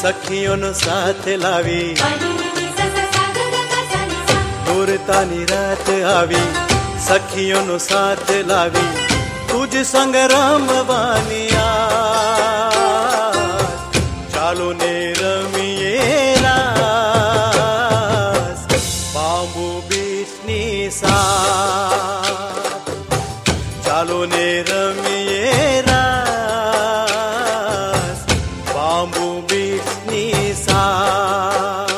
સખીઓનો સાથ લાવી દૂરતાની રાત આવી સખીઓનો સાથ લાવી તુજ સંગ રમવાની ચાલો ને રમીએ રાસ બાંબુ બીચની સાથ ચાલો ને રમીએ રાસ બાંબુ બીચની સાથ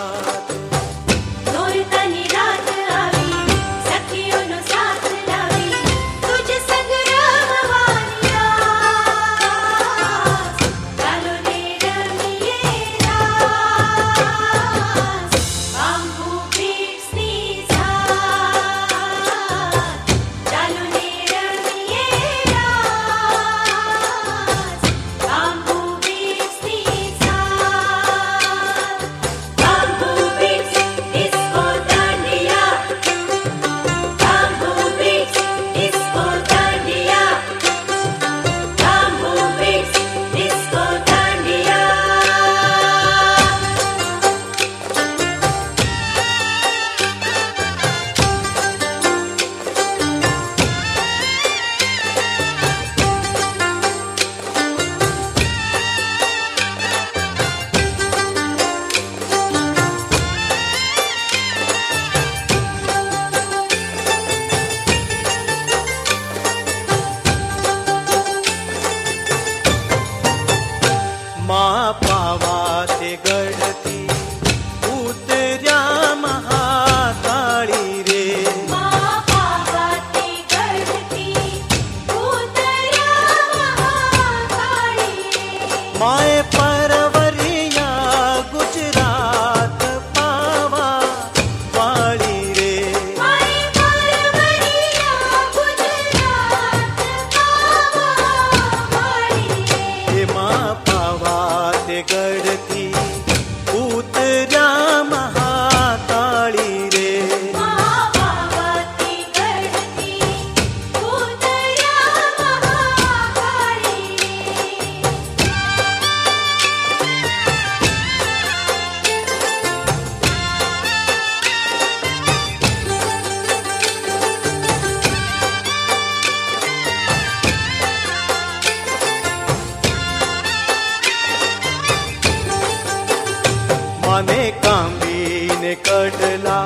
મને કાંબીને કડલા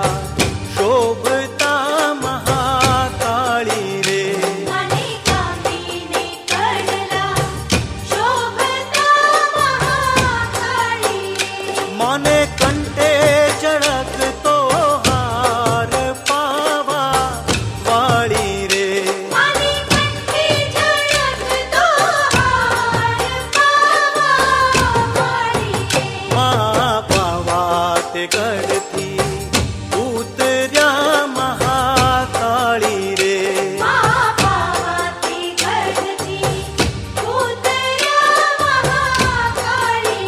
શોભતા મહાકાળી રે મને કાંબીને કડલા શોભતા મહાકાળી મને કંઠે ઝળકતો હાર પાવા વાળી રે મને કંઠે ઝળકતો હાર પાવા વાળી ગઢથી ઉતર્યા મહાકાળી રે પાવાથી ગઢથી ઉતર્યા મહાકાળી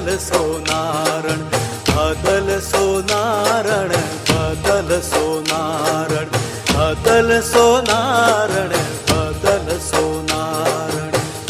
बदल सोनारण बदल सोनारण बदल सोनारण बदल सोनारण बदल सोनारण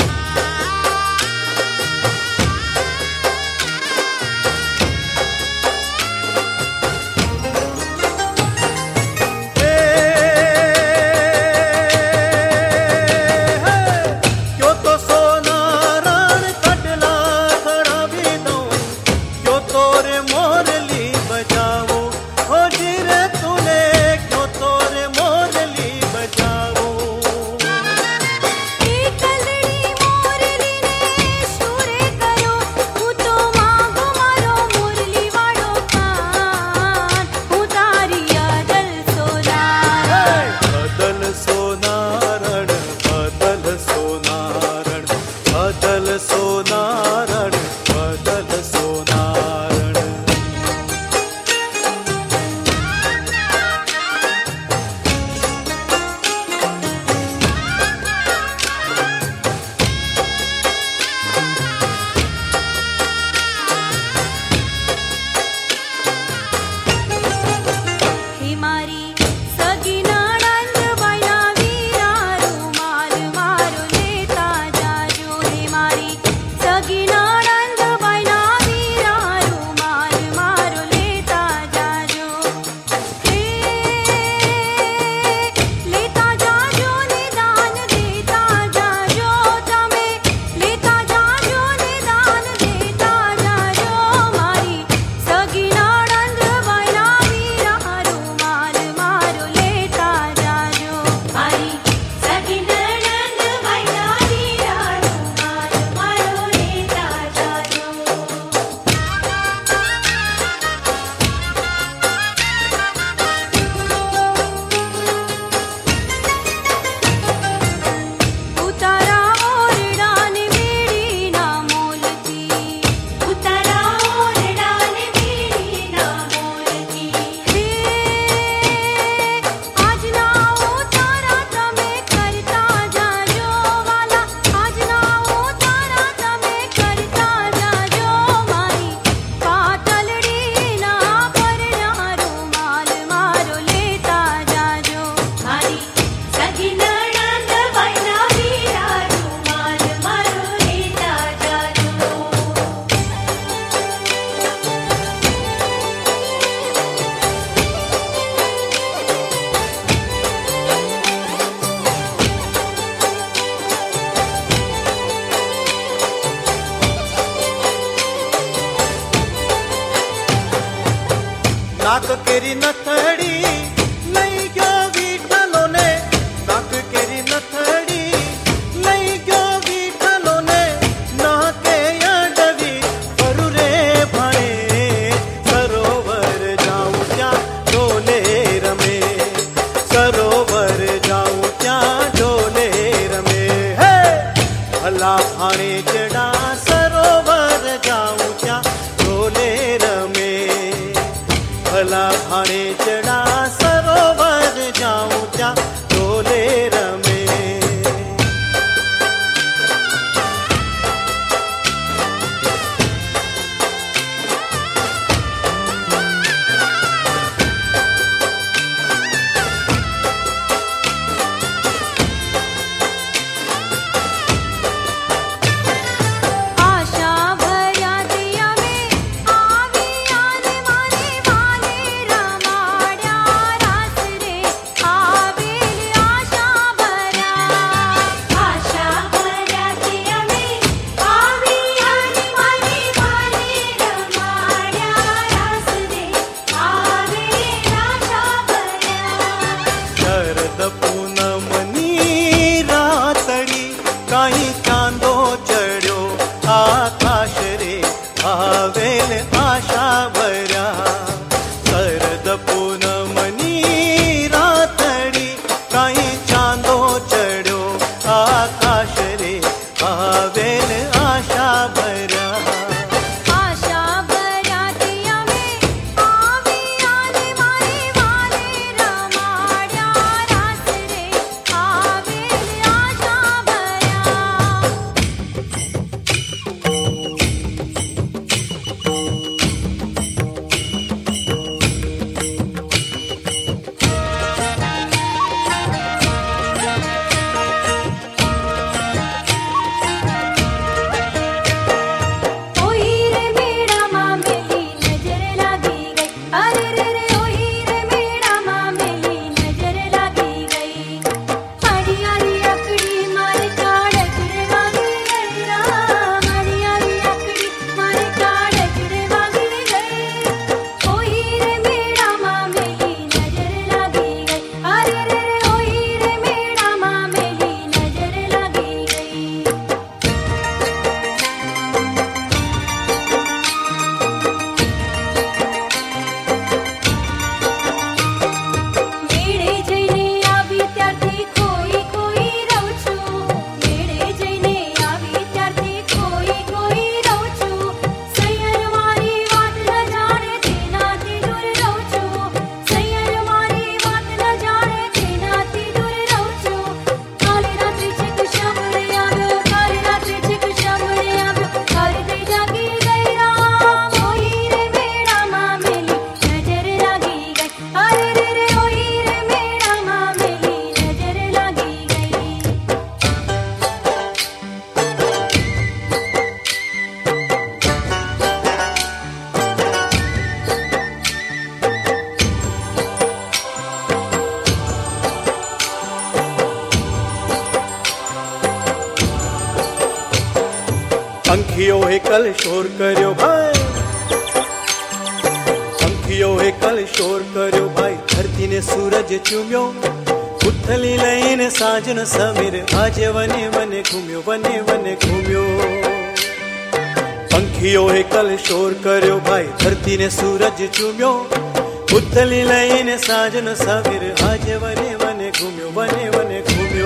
नाक केरी नथड़ी लई गयो वीठलो ने नाक केरी नथड़ी लई गयो वीठलो ने नाके अडवी वरु रे भणे सरोवर जाऊं त्या डोले रमे सरोवर जाऊं त्या डोले रमे हे भला भाणे जड़ा सरोवर जाऊं त्या डोले रमे भला भाणे चढ़ा सरोवर जाऊं त्या डोले रमे हे कल शोर कर्यो भाई, पंखियो हे कल शोर कर्यो भाई, धरती ने सूरज चूम्यो, उथली लईने साजन समीर, आज वने वने घूम्यो, वने वने घूम्यो। पंखियो हे कल शोर कर्यो भाई, धरती ने सूरज चूम्यो, उथली लईने साजन समीर, आज वने वने घूम्यो, वने वने घूम्यो।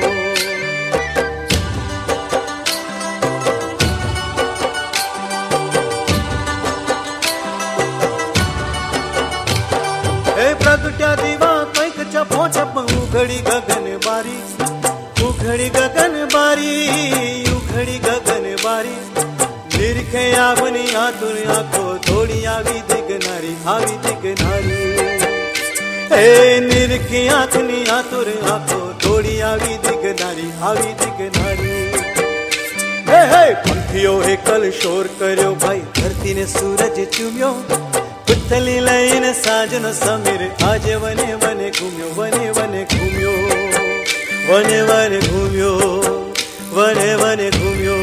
प्रगट्या दिवा कैक चपो चप, उघड़ी गगन बारी, उघड़ी गगन बारी, उघड़ी गगन बारी, निरखे आवनी आतुर आंखो, थोड़ी आवी दिगनारी, आवी दिगनारी। हे निरखे आंखनी आतुर आंखो, थोड़ी आवी दिगनारी, आवी दिगनारी। हे हे पंखियो हे कल शोर कर्यो भाई, धरती ने सूरज चूम्यो, उथली लईने साजन समीर, आज वने वने घूम्यो, वने वने घूम्यो, वने वने घूम्यो, वने वने घूम्यो।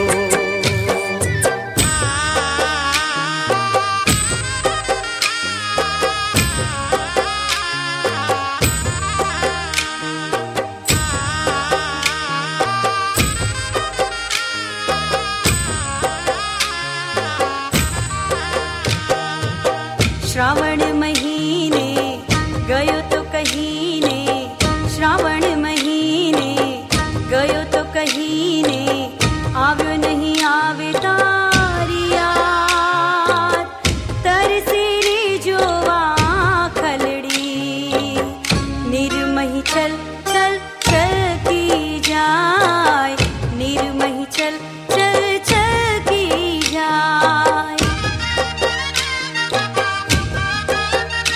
श्रावण महीने गयो तो कहीने, श्रावण महीने गयो तो कहीने, आव्यो नहीं आवे तारी याद, तरसी रे जोवा खलड़ी, निर्मही चल चल चल की जाय, निर्मही चल चल चल की जाय।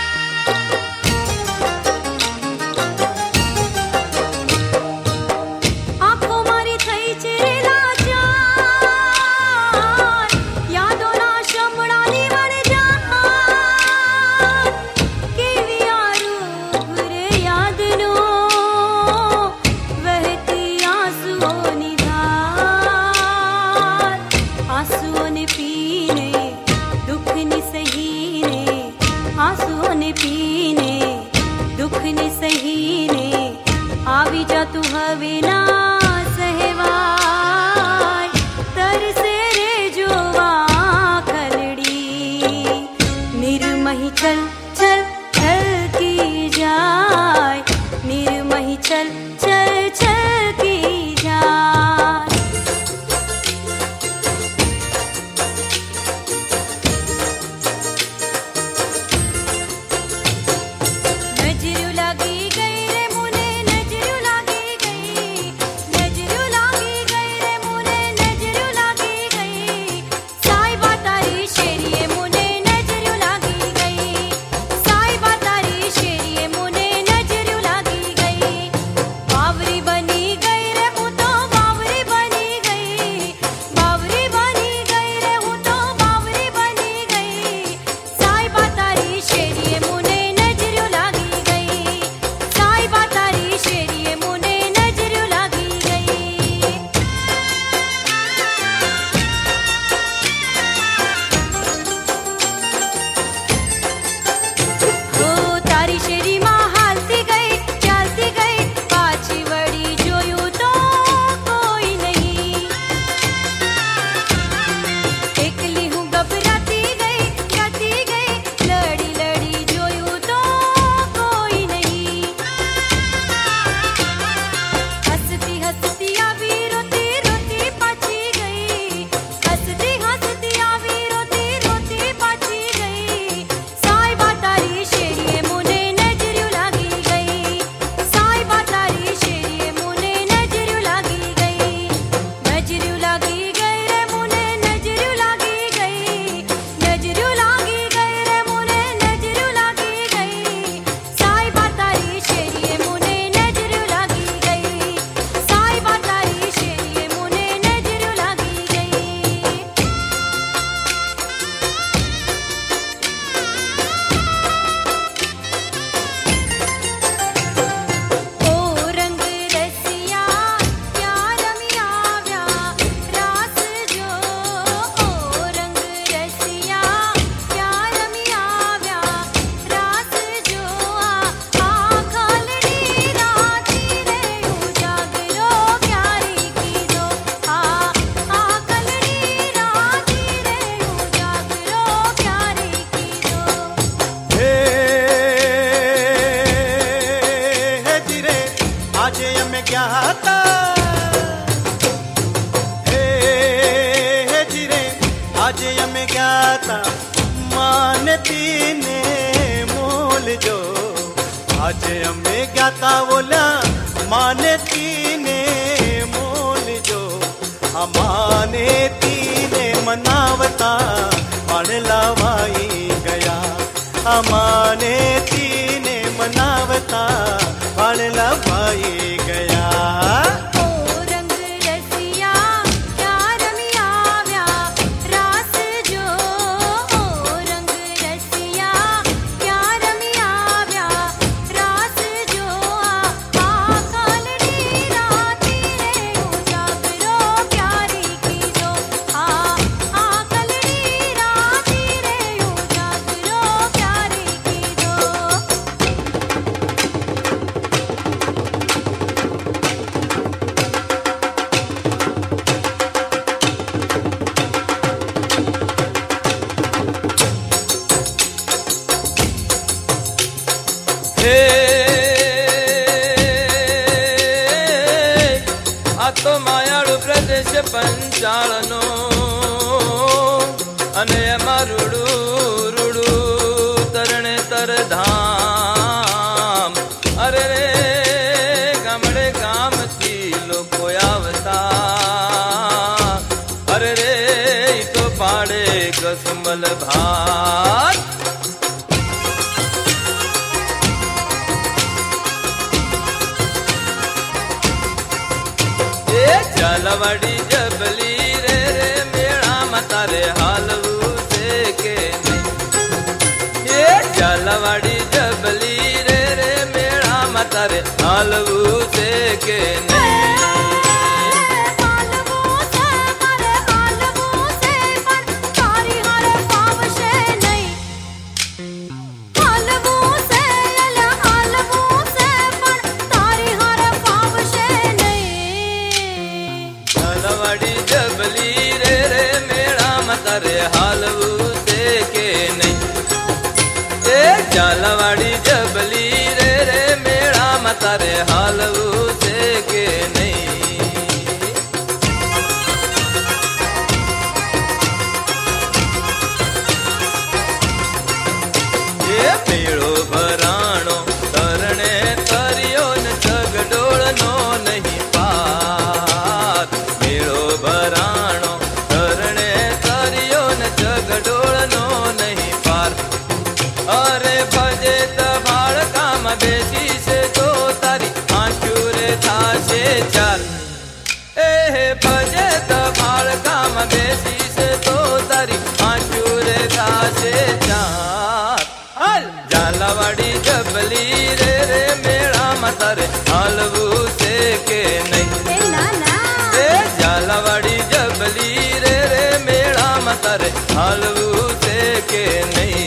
ज्ञाता हे जिरे आज यमे ज्ञाता मानती ने मोल जो आज यमे ज्ञाता बोला मानती ने मोल जो अमाने तीने मनावता पण लावाई गया अमाने तीने मनावता पण लावाई गया તો માયાળુ પ્રદેશ પંચાળનો અને એમાં રૂડું રૂડું તરણે તર ધામ અરે રે ગામડે ગામથી લોકો આવતા અરે રે તો પાડે કસમલ ભાત झालवाड़ी जबली रे रे मेरा मतारे हालवू से के नहीं ये झालवाड़ी जबली रे रे मेरा मतारे हालवू से के नहीं झालवाड़ी जबली रे रे मेरा मतारे हालवू से के नहीं ये मेड़ो भराणो तरणे तरियो न जगडोळ नो नहीं पार मेड़ो भराणो तरणे तरियो न जगडोळ नो नहीं पार अरे भजे तबाड़ काम बेसी से तो तारी आंचूरे था से चाल ए भजे तबाड़ काम बेसी से तो तारी आंचूरे था से चाल हल झालवाड़ी जबली रे रे मेरा मतारे हालवू से के नहीं ए झालवाड़ी जबली रे रे मेरा मतारे हालवू से के नहीं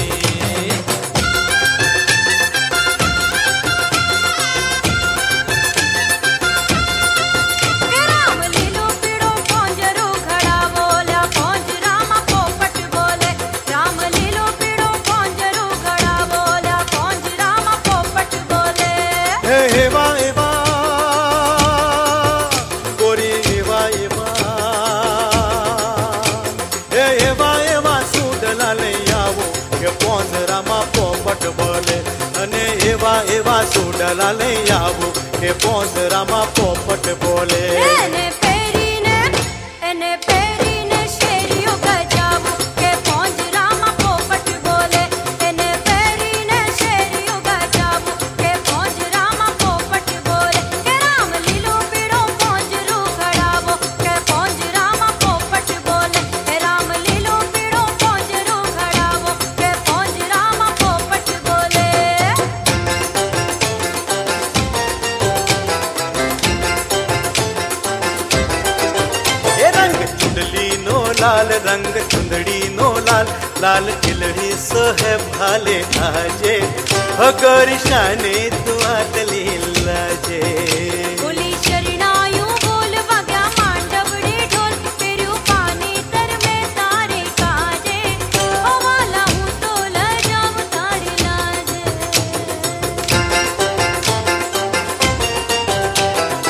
एवा एवा सूडला ले आवो के पोसरामा पोपट बोले एने पेरी ने शेरियो गजावो के पोंजरामा पोपट बोले एने पेरी ने शेरियो गजावो के पोंजरामा पोपट बोले के राम लीलो पीड़ो पोंजरू खड़ावो के पोंजरामा पोपट बोले के राम लीलो पीड़ो पोंजरू खड़ावो के पोंजरामा पोपट बोले लाल रंग चुंदड़ी नो लाल लाल खिलड़ी सो है भाले आजे हगोरी शाने तू आतली लाजे बोली शरणायु बोल वग्या मांडवड़ी ढोल तेरू पानी तर में तारे काजे ओ वाला हूँ तो ल जाऊँ तारी लाजे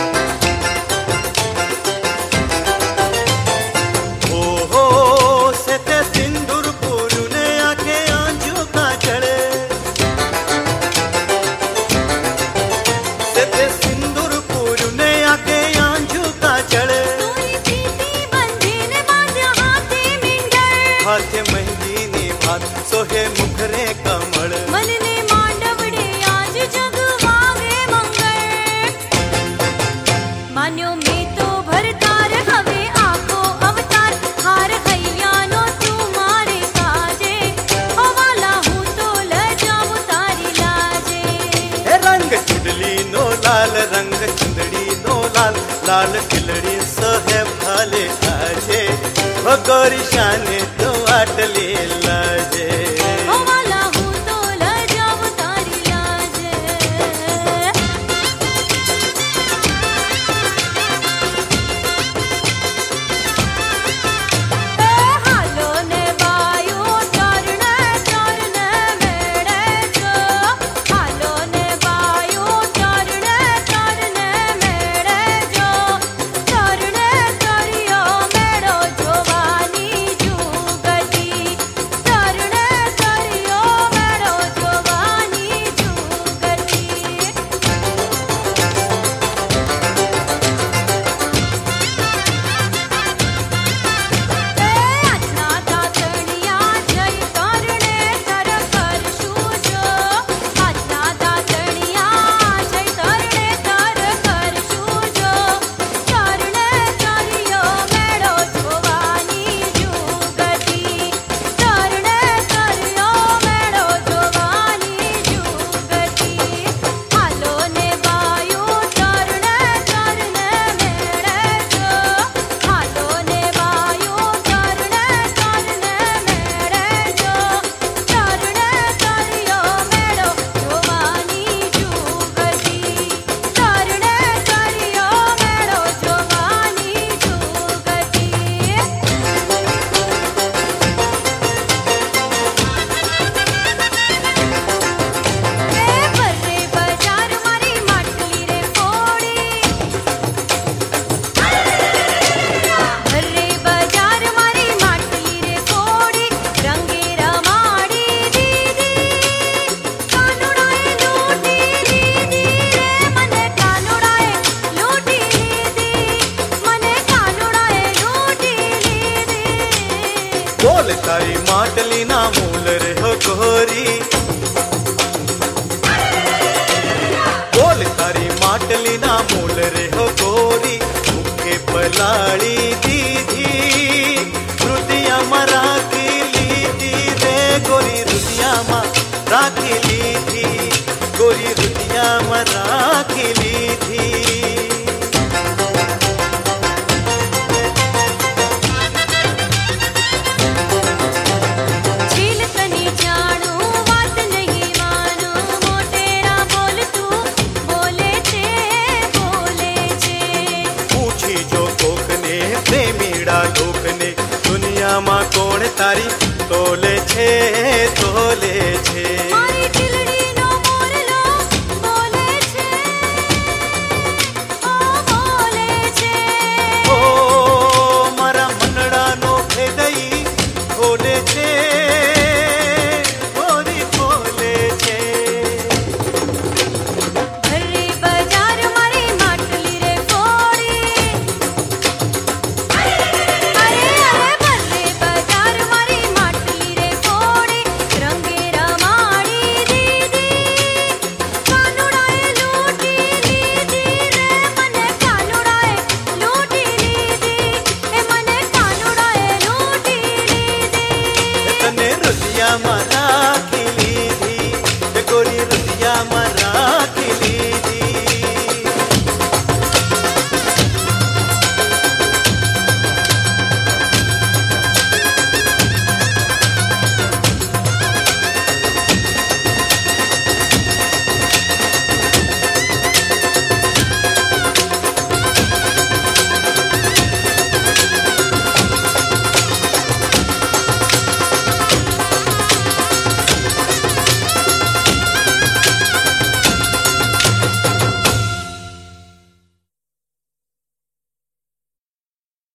हाथ सोहे मुखरे कमल मनने मांडवड़े आज जग वागे मंगल मान्यो में तो भरतार हवे आको अवतार हार हैयानो तू मारे काजे ओ वाला हूँ तो ल जाऊं तारी लाजे रंग चुंदड़ी नो लाल रंग चुंदड़ी नो लाल लाल खिलड़ी सोहे भाले आजे गौरी शाने तो आटले लाजे ओ वाला हूँ तो ल जाऊं तारी लाजे हालो ने बायो चरणे चरणे मेरे जो हालो ने बायो चरणे चरणे मेरे जो चरणे चरियो मेरो जोवानी जुगती चरणे चरियो मेरो जोवानी जुगती आजना दातणिया जय करणे तर करशू जो आजना दातणिया जय करणे तर करशू जो चरणे चरियो मेळो जोवानी जुगती चरणे चरियो मेळो जोवानी जुगती हालो ने बायो चरणे चरणे मेळे जो हालो ने बायो चरणे चरणे मेळे जो चरणे चरियो मेळो जोवानी जुगती चरणे चरियो मेळो जोवानी जुगती भरे बजार मारी માટલી રે ફોડી ભરે બજાર મારી માટલી રે ફોડી રંગે રમાડી દીદી કાનુડાએ લૂટી લીધી રે મને કાનુડાએ લૂટી લીધી મને કાનુડાએ લૂટી લીધી बोल तारी माटली ना मूल रे हो गोरी बोल तारी माटली ना मूल रे हो गोरी मुखे पलाड़ी दीदी रुदिया मा राखी लीधी रे गोरी रुदिया मा राखी लीधी गोरी रुदिया मा राखी लीधी झील तनी जाणू वात नहीं मानू मोटेरा बोल तू बोले छे पूछी जो कोकने प्रेमीड़ा लोकने दुनिया मां कोण तारी तोले छे मारी टिलड़ी नो मोरलो बोले छे ओ बोले छे ओ मारा मनड़ा नो भेदई खोले छे गोरी खोले छे भरे बजार मारी માટલી रे फोड़ी अरे भरे बजार मारी માટલી रे फोड़ी रंगे रमाड़ी दीदी कानुड़ाए लूटी लीधी रे मने कानुड़ाए लूटी लीधी ए मने कानुड़ाए लूटी लीधी तने रुदिया मा